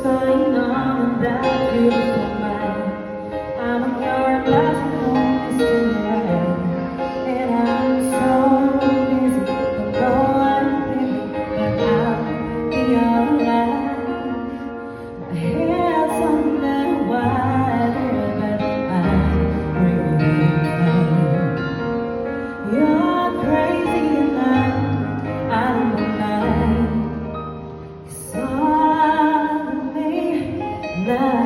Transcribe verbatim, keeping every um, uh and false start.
going on in that beautiful mind? I'm on your magical mystery, and I'm so busy. Don't know what I'm thinking, but I'll be alright. My hair's on that wire, but I'm really fine. You're crazy and I'm out of my mind. Suddenly, love